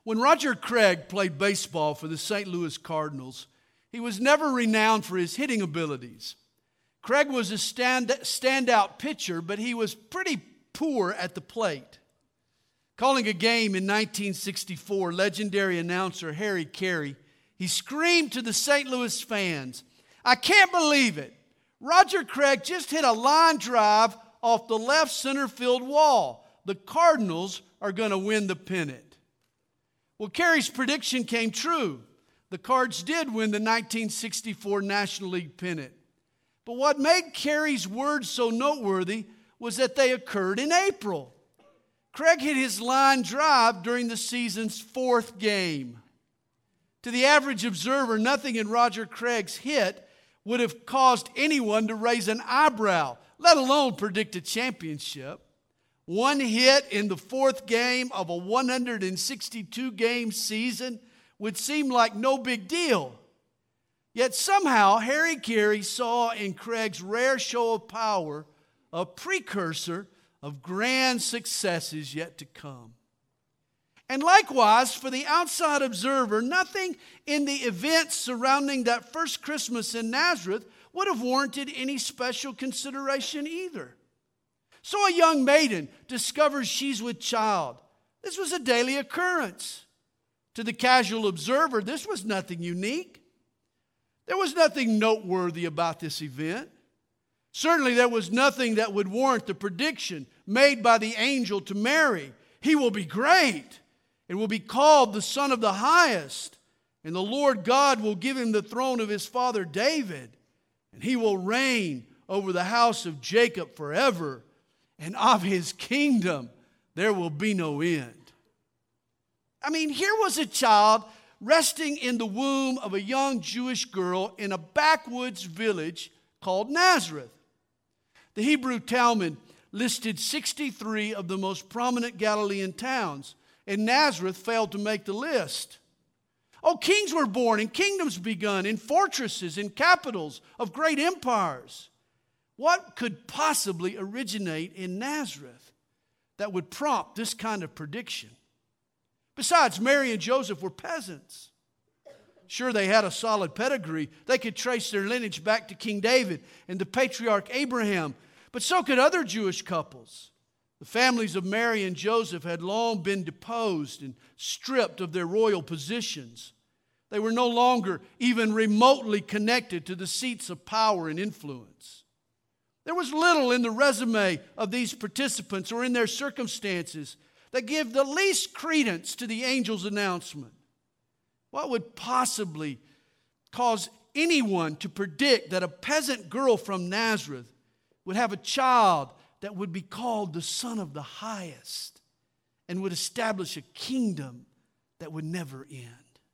When Roger Craig played baseball for the St. Louis Cardinals, he was never renowned for his hitting abilities. Craig was a standout pitcher, but he was pretty poor at the plate. Calling a game in 1964, legendary announcer Harry Carey, he screamed to the St. Louis fans, "I can't believe it. Roger Craig just hit a line drive off the left center field wall. The Cardinals are going to win the pennant." Well, Carey's prediction came true. The Cards did win the 1964 National League pennant. But what made Carey's words so noteworthy was that they occurred in April. Craig hit his line drive during the season's fourth game. To the average observer, nothing in Roger Craig's hit would have caused anyone to raise an eyebrow, let alone predict a championship. One hit in the fourth game of a 162-game season would seem like no big deal. Yet somehow Harry Carey saw in Craig's rare show of power a precursor of grand successes yet to come. And likewise, for the outside observer, nothing in the events surrounding that first Christmas in Nazareth would have warranted any special consideration either. So a young maiden discovers she's with child. This was a daily occurrence. To the casual observer, this was nothing unique. There was nothing noteworthy about this event. Certainly there was nothing that would warrant the prediction made by the angel to Mary. He will be great and will be called the Son of the Highest. And the Lord God will give him the throne of his father David. And he will reign over the house of Jacob forever. And of his kingdom there will be no end. I mean, here was a child resting in the womb of a young Jewish girl in a backwoods village called Nazareth. The Hebrew Talmud listed 63 of the most prominent Galilean towns, and Nazareth failed to make the list. Oh, kings were born and kingdoms begun in fortresses and capitals of great empires. What could possibly originate in Nazareth that would prompt this kind of prediction? Besides, Mary and Joseph were peasants. Sure, they had a solid pedigree. They could trace their lineage back to King David and the patriarch Abraham, but so could other Jewish couples. The families of Mary and Joseph had long been deposed and stripped of their royal positions. They were no longer even remotely connected to the seats of power and influence. There was little in the resume of these participants or in their circumstances that give the least credence to the angel's announcement. What would possibly cause anyone to predict that a peasant girl from Nazareth would have a child that would be called the Son of the Highest and would establish a kingdom that would never end?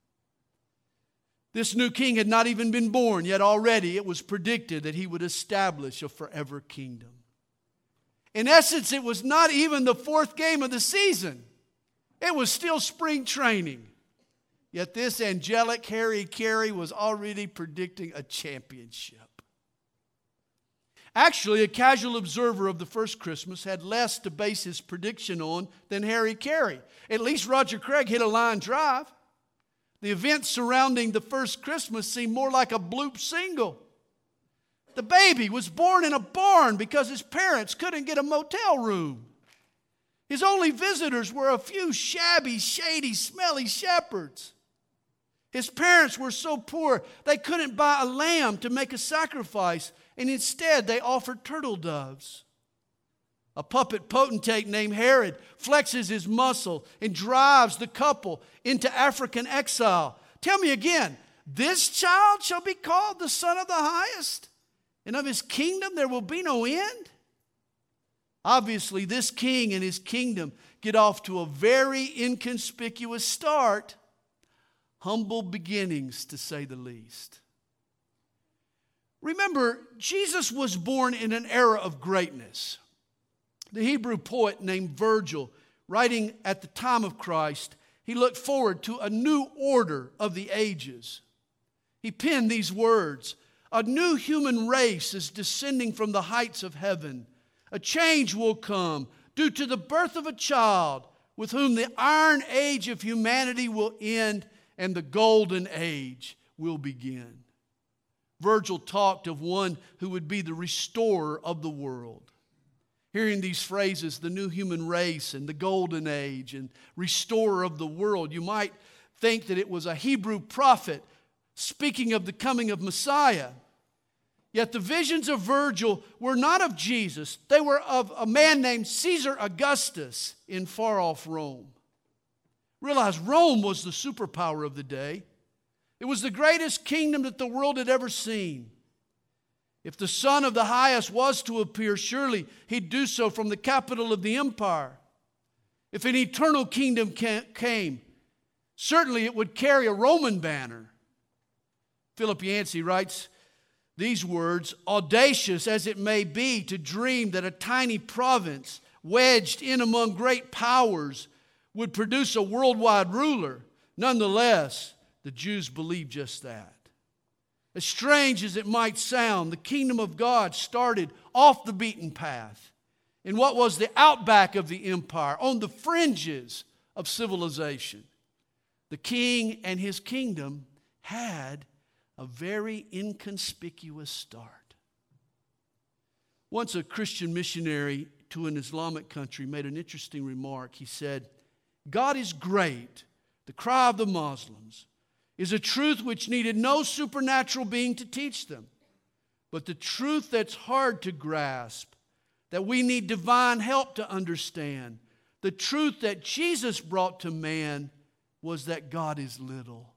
This new king had not even been born, yet already it was predicted that he would establish a forever kingdom. In essence, it was not even the fourth game of the season. It was still spring training. Yet this angelic Harry Carey was already predicting a championship. Actually, a casual observer of the first Christmas had less to base his prediction on than Harry Carey. At least Roger Craig hit a line drive. The events surrounding the first Christmas seemed more like a bloop single. The baby was born in a barn because his parents couldn't get a motel room. His only visitors were a few shabby, shady, smelly shepherds. His parents were so poor they couldn't buy a lamb to make a sacrifice, and instead they offered turtle doves. A puppet potentate named Herod flexes his muscle and drives the couple into African exile. Tell me again, this child shall be called the Son of the Highest, and of his kingdom there will be no end? Obviously, this king and his kingdom get off to a very inconspicuous start. Humble beginnings, to say the least. Remember, Jesus was born in an era of greatness. The Hebrew poet named Virgil, writing at the time of Christ, he looked forward to a new order of the ages. He penned these words: "A new human race is descending from the heights of heaven. A change will come due to the birth of a child, with whom the iron age of humanity will end and the golden age will begin. Virgil talked of one who would be the restorer of the world. Hearing these phrases, the new human race and the golden age and restorer of the world, you might think that it was a Hebrew prophet speaking of the coming of Messiah. Yet the visions of Virgil were not of Jesus. They were of a man named Caesar Augustus in far-off Rome. Realize Rome was the superpower of the day. It was the greatest kingdom that the world had ever seen. If the Son of the Highest was to appear, surely he'd do so from the capital of the empire. If an eternal kingdom came, certainly it would carry a Roman banner. Philip Yancey writes these words, "Audacious as it may be to dream that a tiny province wedged in among great powers would produce a worldwide ruler, nonetheless, the Jews believed just that. As strange as it might sound, the kingdom of God started off the beaten path in what was the outback of the empire, on the fringes of civilization. The king and his kingdom had a very inconspicuous start. Once a Christian missionary to an Islamic country made an interesting remark. He said, "God is great, the cry of the Muslims, is a truth which needed no supernatural being to teach them. But the truth that's hard to grasp, that we need divine help to understand, the truth that Jesus brought to man was that God is little.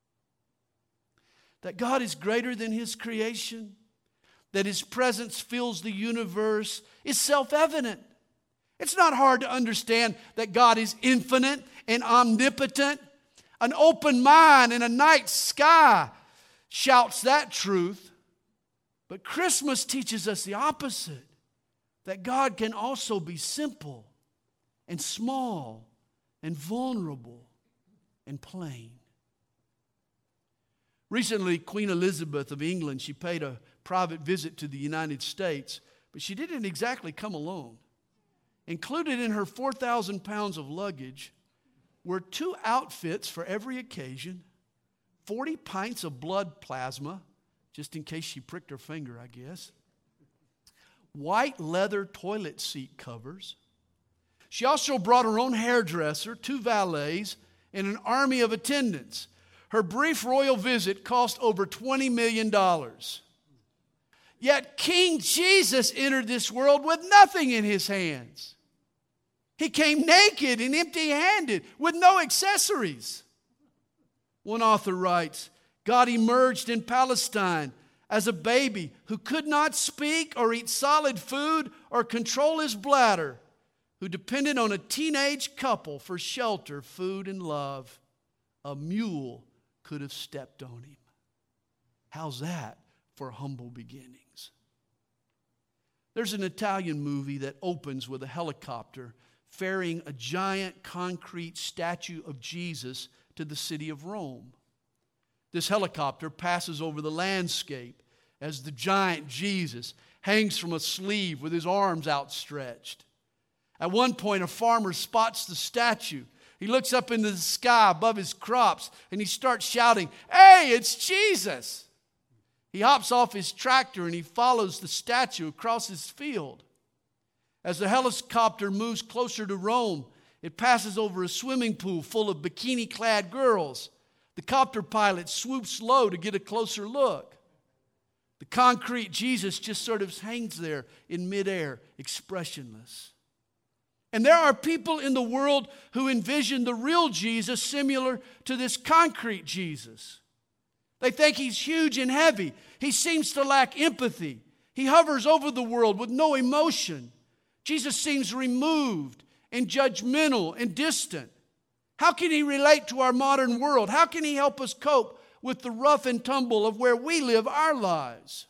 That God is greater than His creation, that His presence fills the universe is self-evident. It's not hard to understand that God is infinite and omnipotent. An open mind and a night sky shouts that truth. But Christmas teaches us the opposite, that God can also be simple and small and vulnerable and plain. Recently, Queen Elizabeth of England, she paid a private visit to the United States, but she didn't exactly come alone. Included in her 4,000 pounds of luggage were 2 outfits for every occasion, 40 pints of blood plasma, just in case she pricked her finger, I guess, white leather toilet seat covers. She also brought her own hairdresser, 2 valets, and an army of attendants. Her brief royal visit cost over $20 million. Yet King Jesus entered this world with nothing in His hands. He came naked and empty-handed with no accessories. One author writes, God emerged in Palestine as a baby who could not speak or eat solid food or control his bladder, who depended on a teenage couple for shelter, food, and love. A mule could have stepped on him. How's that for humble beginnings? There's an Italian movie that opens with a helicopter ferrying a giant concrete statue of Jesus to the city of Rome. This helicopter passes over the landscape as the giant Jesus hangs from a sleeve with his arms outstretched. At one point, a farmer spots the statue. He looks up into the sky above his crops and he starts shouting, "Hey, it's Jesus!" He hops off his tractor and he follows the statue across his field. As the helicopter moves closer to Rome, it passes over a swimming pool full of bikini-clad girls. The copter pilot swoops low to get a closer look. The concrete Jesus just sort of hangs there in midair, expressionless. And there are people in the world who envision the real Jesus similar to this concrete Jesus. They think He's huge and heavy. He seems to lack empathy. He hovers over the world with no emotion. Jesus seems removed and judgmental and distant. How can He relate to our modern world? How can He help us cope with the rough and tumble of where we live our lives?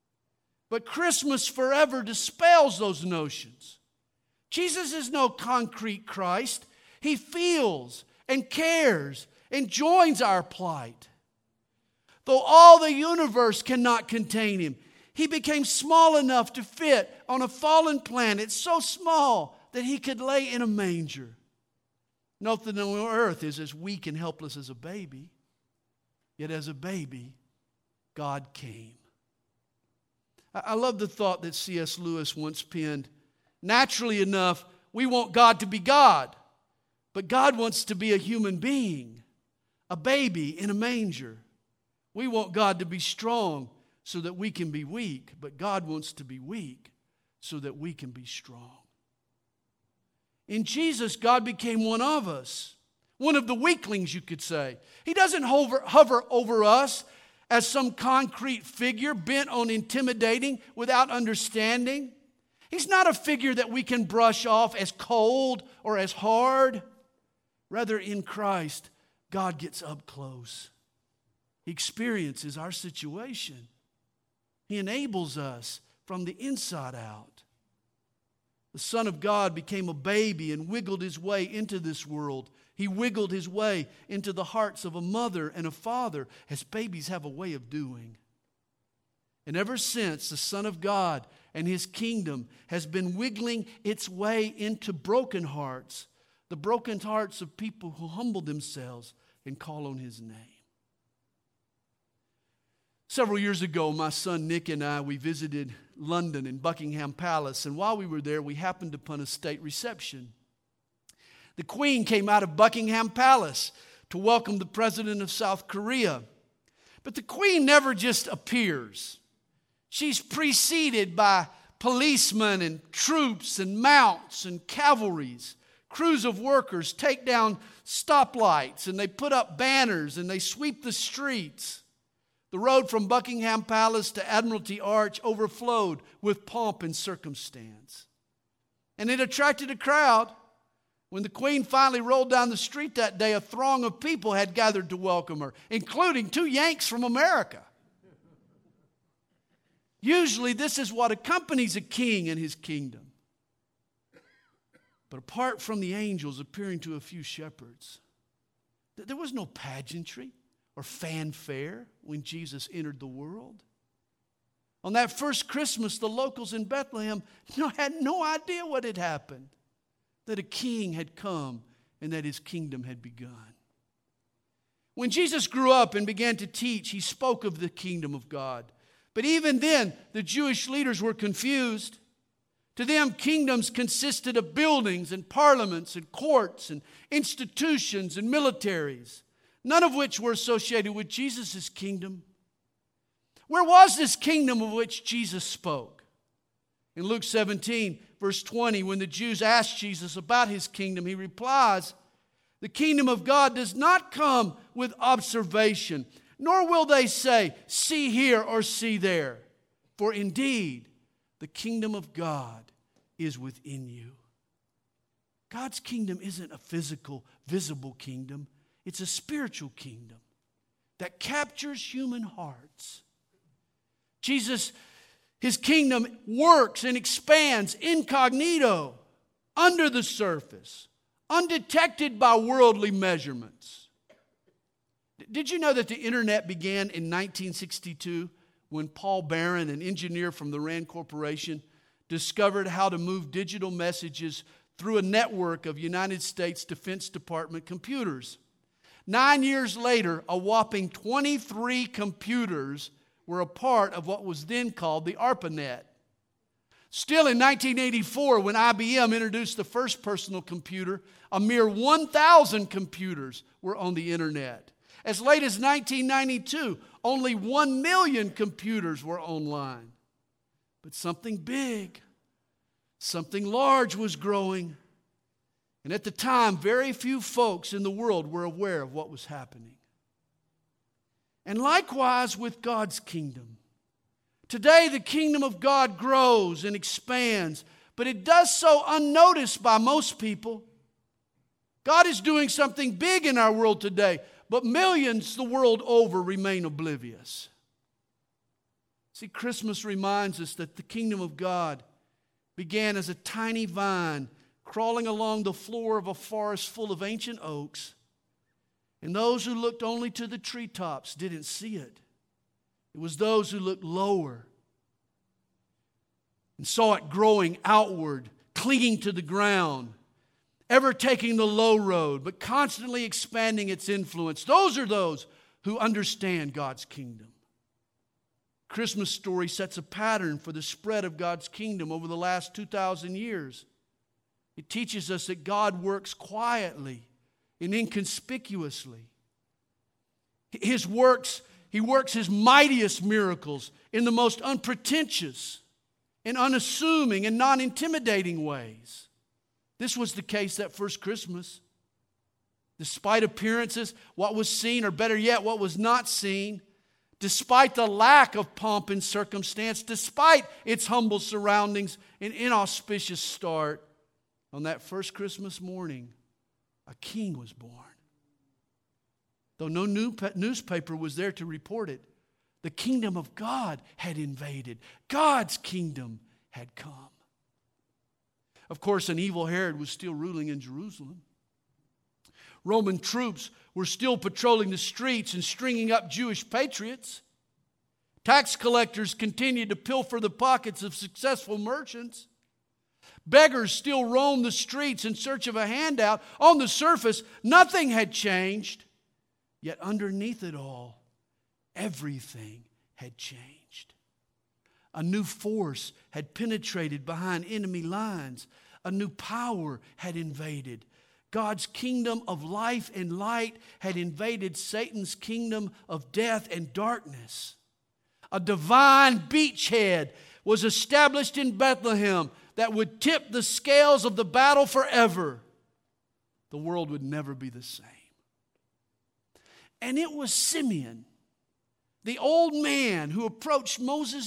But Christmas forever dispels those notions. Jesus is no concrete Christ. He feels and cares and joins our plight. Though all the universe cannot contain Him, He became small enough to fit on a fallen planet, so small that He could lay in a manger. Nothing on earth is as weak and helpless as a baby. Yet as a baby, God came. I love the thought that C.S. Lewis once penned. Naturally enough, we want God to be God, but God wants to be a human being, a baby in a manger. We want God to be strong so that we can be weak, but God wants to be weak so that we can be strong. In Jesus, God became one of us, one of the weaklings, you could say. He doesn't hover over us as some concrete figure bent on intimidating without understanding. He's not a figure that we can brush off as cold or as hard. Rather, in Christ, God gets up close. He experiences our situation. He enables us from the inside out. The Son of God became a baby and wiggled his way into this world. He wiggled his way into the hearts of a mother and a father, as babies have a way of doing. And ever since, the Son of God and his kingdom has been wiggling its way into broken hearts, the broken hearts of people who humble themselves and call on his name. Several years ago, my son Nick and I, we visited London and Buckingham Palace, and while we were there, we happened upon a state reception. The Queen came out of Buckingham Palace to welcome the President of South Korea. But the Queen never just appears. She's preceded by policemen and troops and mounts and cavalries. Crews of workers take down stoplights and they put up banners and they sweep the streets. The road from Buckingham Palace to Admiralty Arch overflowed with pomp and circumstance. And it attracted a crowd. When the Queen finally rolled down the street that day, a throng of people had gathered to welcome her, including 2 Yanks from America. Usually this is what accompanies a king and his kingdom. But apart from the angels appearing to a few shepherds, there was no pageantry or fanfare when Jesus entered the world. On that first Christmas, the locals in Bethlehem had no idea what had happened, that a king had come and that his kingdom had begun. When Jesus grew up and began to teach, he spoke of the kingdom of God. But even then, the Jewish leaders were confused. To them, kingdoms consisted of buildings and parliaments and courts and institutions and militaries, none of which were associated with Jesus' kingdom. Where was this kingdom of which Jesus spoke? In Luke 17, verse 20, when the Jews asked Jesus about his kingdom, he replies, "The kingdom of God does not come with observation, nor will they say, 'See here' or 'See there.' For indeed, the kingdom of God is within you." God's kingdom isn't a physical, visible kingdom. It's a spiritual kingdom that captures human hearts. Jesus, his kingdom works and expands incognito, under the surface, undetected by worldly measurements. Did you know that the internet began in 1962 when Paul Barron, an engineer from the Rand Corporation, discovered how to move digital messages through a network of United States Defense Department computers? 9 years later, a whopping 23 computers were a part of what was then called the ARPANET. Still in 1984, when IBM introduced the first personal computer, a mere 1,000 computers were on the internet. As late as 1992, only 1 million computers were online. But something big, something large was growing. And at the time, very few folks in the world were aware of what was happening. And likewise with God's kingdom. Today, the kingdom of God grows and expands, but it does so unnoticed by most people. God is doing something big in our world today, but millions the world over remain oblivious. See, Christmas reminds us that the kingdom of God began as a tiny vine crawling along the floor of a forest full of ancient oaks, and those who looked only to the treetops didn't see it. It was those who looked lower and saw it growing outward, clinging to the ground, ever taking the low road, but constantly expanding its influence. Those are those who understand God's kingdom. Christmas story sets a pattern for the spread of God's kingdom over the last 2,000 years. It teaches us that God works quietly and inconspicuously. He works His mightiest miracles in the most unpretentious and unassuming and non-intimidating ways. This was the case that first Christmas. Despite appearances, what was seen, or better yet, what was not seen, despite the lack of pomp and circumstance, despite its humble surroundings and inauspicious start, on that first Christmas morning, a king was born. Though no newspaper was there to report it, the kingdom of God had invaded. God's kingdom had come. Of course, an evil Herod was still ruling in Jerusalem. Roman troops were still patrolling the streets and stringing up Jewish patriots. Tax collectors continued to pilfer the pockets of successful merchants. Beggars still roamed the streets in search of a handout. On the surface, nothing had changed. Yet underneath it all, everything had changed. A new force had penetrated behind enemy lines. A new power had invaded. God's kingdom of life and light had invaded Satan's kingdom of death and darkness. A divine beachhead was established in Bethlehem that would tip the scales of the battle forever. The world would never be the same. And it was Simeon, the old man who approached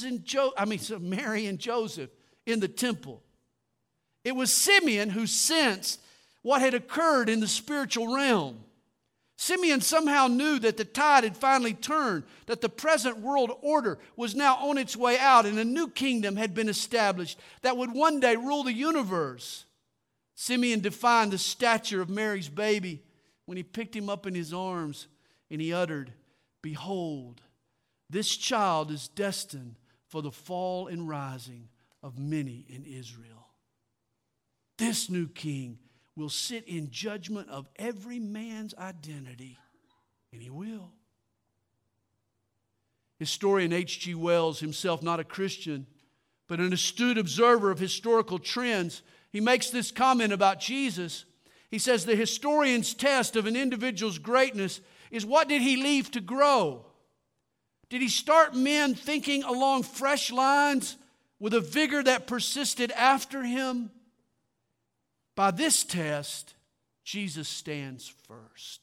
Mary and Joseph in the temple. It was Simeon who sensed what had occurred in the spiritual realm. Simeon somehow knew that the tide had finally turned, that the present world order was now on its way out, and a new kingdom had been established that would one day rule the universe. Simeon defined the stature of Mary's baby when he picked him up in his arms and he uttered, "Behold, this child is destined for the fall and rising of many in Israel. This new king will sit in judgment of every man's identity." And he will. Historian H.G. Wells, himself not a Christian, but an astute observer of historical trends, he makes this comment about Jesus. He says, the historian's test of an individual's greatness is, what did he leave to grow? Did he start men thinking along fresh lines with a vigor that persisted after him? By this test, Jesus stands first.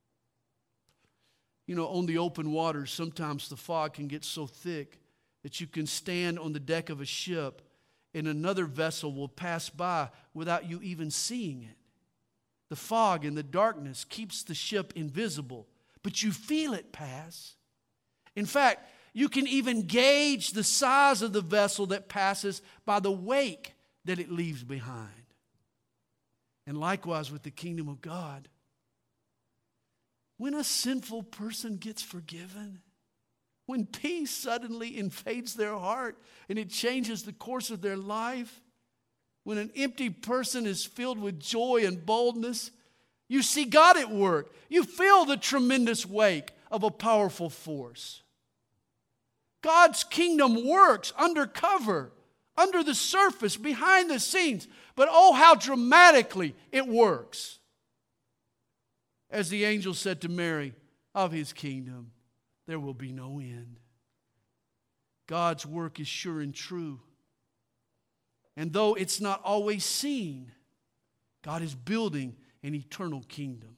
You know, on the open waters, sometimes the fog can get so thick that you can stand on the deck of a ship and another vessel will pass by without you even seeing it. The fog and the darkness keeps the ship invisible, but you feel it pass. In fact, you can even gauge the size of the vessel that passes by the wake that it leaves behind. And likewise with the kingdom of God. When a sinful person gets forgiven, when peace suddenly invades their heart and it changes the course of their life, when an empty person is filled with joy and boldness, you see God at work. You feel the tremendous wake of a powerful force. God's kingdom works undercover, under the surface, behind the scenes. But oh, how dramatically it works. As the angel said to Mary, of his kingdom there will be no end. God's work is sure and true. And though it's not always seen, God is building an eternal kingdom.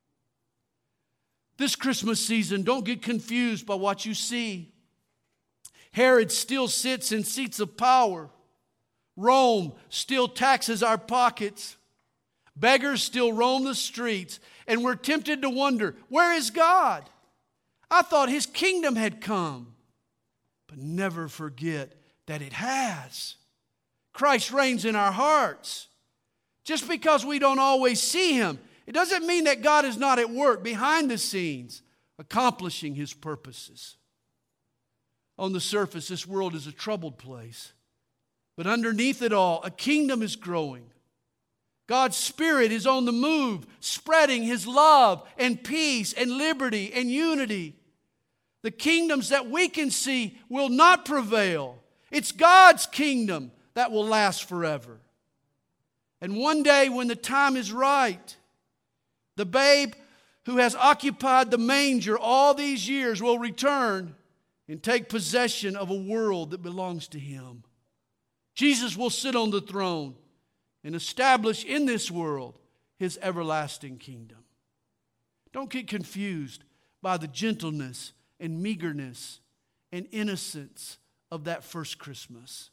This Christmas season, don't get confused by what you see. Herod still sits in seats of power. Rome still taxes our pockets. Beggars still roam the streets. And we're tempted to wonder, where is God? I thought his kingdom had come. But never forget that it has. Christ reigns in our hearts. Just because we don't always see him, it doesn't mean that God is not at work behind the scenes, accomplishing his purposes. On the surface, this world is a troubled place. But underneath it all, a kingdom is growing. God's Spirit is on the move, spreading His love and peace and liberty and unity. The kingdoms that we can see will not prevail. It's God's kingdom that will last forever. And one day when the time is right, the babe who has occupied the manger all these years will return and take possession of a world that belongs to Him. Jesus will sit on the throne and establish in this world His everlasting kingdom. Don't get confused by the gentleness and meagerness and innocence of that first Christmas.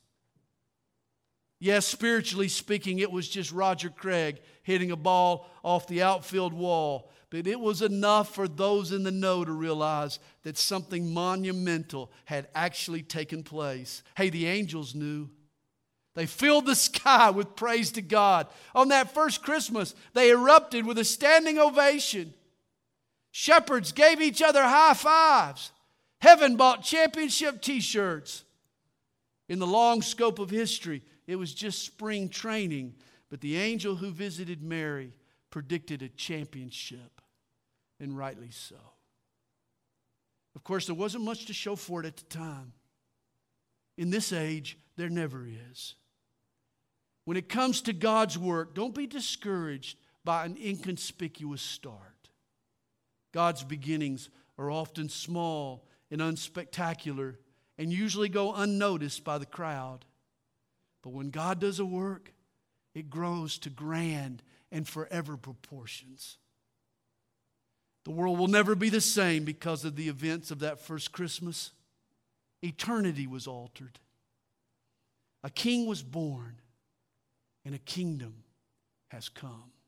Yes, spiritually speaking, it was just Roger Craig hitting a ball off the outfield wall. But it was enough for those in the know to realize that something monumental had actually taken place. Hey, the angels knew. They filled the sky with praise to God. On that first Christmas, they erupted with a standing ovation. Shepherds gave each other high fives. Heaven bought championship t-shirts. In the long scope of history, it was just spring training, but the angel who visited Mary predicted a championship, and rightly so. Of course, there wasn't much to show for it at the time. In this age, there never is. When it comes to God's work, don't be discouraged by an inconspicuous start. God's beginnings are often small and unspectacular and usually go unnoticed by the crowd. But when God does a work, it grows to grand and forever proportions. The world will never be the same because of the events of that first Christmas. Eternity was altered. A king was born, and a kingdom has come.